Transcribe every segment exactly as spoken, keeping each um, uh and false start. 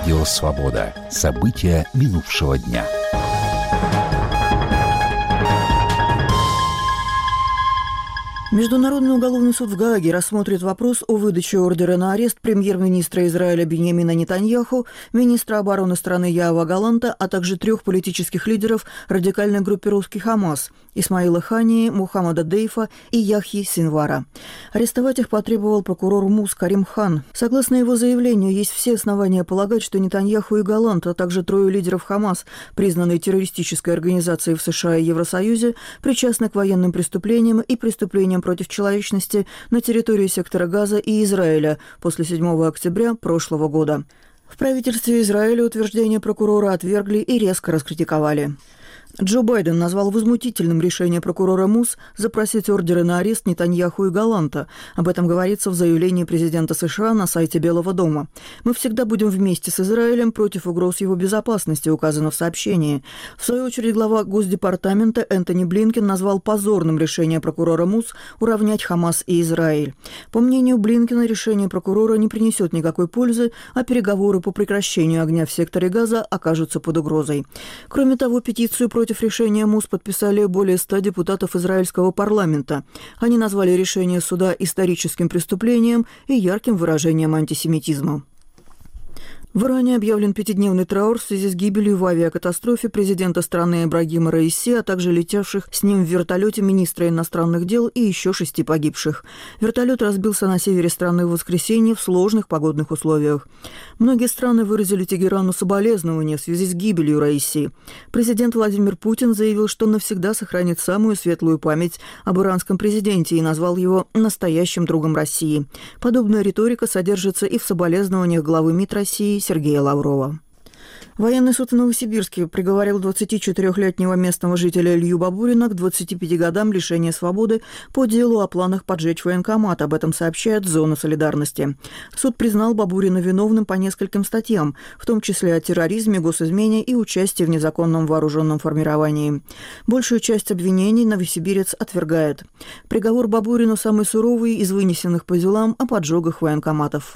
Радио «Свобода». События минувшего дня. Международный уголовный суд в Гааге рассмотрит вопрос о выдаче ордера на арест премьер-министра Израиля Биньямина Нетаньяху, министра обороны страны Яова Галанта, а также трех политических лидеров радикальной группировки «Хамас» – Исмаила Хании, Мухаммада Дейфа и Яхьи Синвара. Арестовать их потребовал прокурор МУС Карим Хан. Согласно его заявлению, есть все основания полагать, что Нетаньяху и Галант, а также трое лидеров «Хамас», признанные террористической организацией в США и Евросоюзе, причастны к военным преступлениям и преступлениям против человечности на территории сектора Газа и Израиля после седьмого октября прошлого года. В правительстве Израиля утверждение прокурора отвергли и резко раскритиковали. Джо Байден назвал возмутительным решение прокурора МУС запросить ордеры на арест Нетаньяху и Галанта. Об этом говорится в заявлении президента США на сайте Белого дома. «Мы всегда будем вместе с Израилем против угроз его безопасности», указано в сообщении. В свою очередь глава Госдепартамента Энтони Блинкен назвал позорным решение прокурора МУС уравнять Хамас и Израиль. По мнению Блинкена, решение прокурора не принесет никакой пользы, а переговоры по прекращению огня в секторе Газа окажутся под угрозой. Кроме того, петицию против Против решения МУС подписали более ста депутатов израильского парламента. Они назвали решение суда историческим преступлением и ярким выражением антисемитизма. В Иране объявлен пятидневный траур в связи с гибелью в авиакатастрофе президента страны Ибрагима Раиси, а также летевших с ним в вертолете министра иностранных дел и еще шести погибших. Вертолет разбился на севере страны в воскресенье в сложных погодных условиях. Многие страны выразили Тегерану соболезнования в связи с гибелью Раиси. Президент Владимир Путин заявил, что навсегда сохранит самую светлую память об иранском президенте и назвал его настоящим другом России. Подобная риторика содержится и в соболезнованиях главы МИД России Сергея Лаврова. Военный суд в Новосибирске приговорил двадцатичетырёхлетнего местного жителя Илью Бабурина к двадцати пяти годам лишения свободы по делу о планах поджечь военкомат. Об этом сообщает «Зона солидарности». Суд признал Бабурина виновным по нескольким статьям, в том числе о терроризме, госизмене и участии в незаконном вооруженном формировании. Большую часть обвинений новосибирец отвергает. Приговор Бабурину самый суровый из вынесенных по делам о поджогах военкоматов.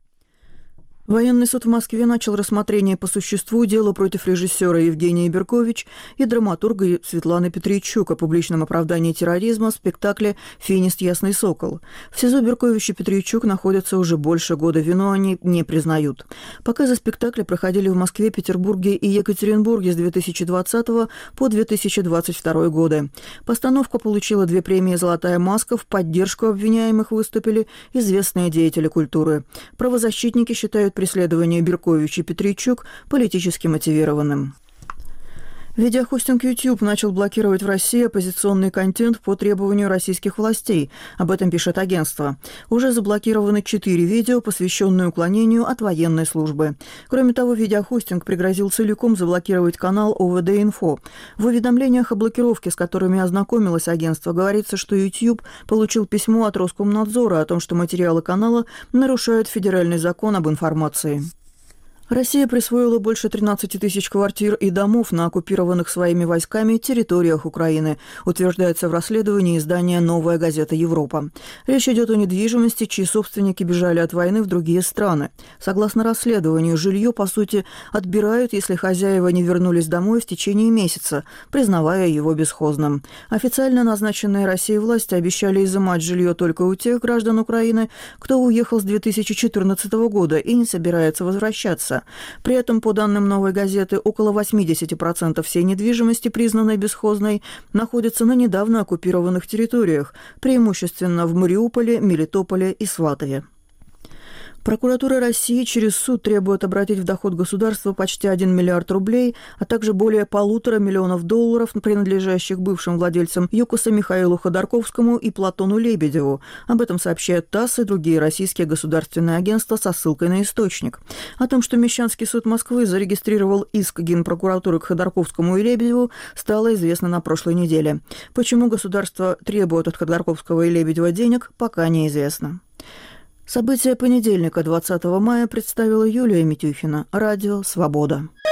Военный суд в Москве начал рассмотрение по существу дела против режиссера Евгения Беркович и драматурга Светланы Петрийчук о публичном оправдании терроризма в спектакле «Финист. Ясный сокол». В СИЗО Беркович и Петрийчук находятся уже больше года, вину они не признают. Показы спектакля проходили в Москве, Петербурге и Екатеринбурге с две тысячи двадцатого по две тысячи двадцать второй годы. Постановка получила две премии «Золотая маска», в поддержку обвиняемых выступили известные деятели культуры. Правозащитники считают преследование Беркович и Петрийчук политически мотивированным. Видеохостинг YouTube начал блокировать в России оппозиционный контент по требованию российских властей. Об этом пишет агентство. Уже заблокированы четыре видео, посвященные уклонению от военной службы. Кроме того, видеохостинг пригрозил целиком заблокировать канал О В Д-Инфо. В уведомлениях о блокировке, с которыми ознакомилось агентство, говорится, что YouTube получил письмо от Роскомнадзора о том, что материалы канала нарушают федеральный закон об информации. Россия присвоила больше тринадцати тысяч квартир и домов на оккупированных своими войсками территориях Украины, утверждается в расследовании издания «Новая газета Европа». Речь идет о недвижимости, чьи собственники бежали от войны в другие страны. Согласно расследованию, жилье, по сути, отбирают, если хозяева не вернулись домой в течение месяца, признавая его бесхозным. Официально назначенные Россией власти обещали изымать жилье только у тех граждан Украины, кто уехал с две тысячи четырнадцатого года и не собирается возвращаться. При этом, по данным «Новой газеты», около восемьдесят процентов всей недвижимости, признанной бесхозной, находится на недавно оккупированных территориях, преимущественно в Мариуполе, Мелитополе и Сватове. Прокуратура России через суд требует обратить в доход государства почти один миллиард рублей, а также более полутора миллионов долларов, принадлежащих бывшим владельцам ЮКОСа Михаилу Ходорковскому и Платону Лебедеву. Об этом сообщают ТАСС и другие российские государственные агентства со ссылкой на источник. О том, что Мещанский суд Москвы зарегистрировал иск Генпрокуратуры к Ходорковскому и Лебедеву, стало известно на прошлой неделе. Почему государство требует от Ходорковского и Лебедева денег, пока неизвестно. События понедельника, двадцатого мая, представила Юлия Митюхина. Радио «Свобода».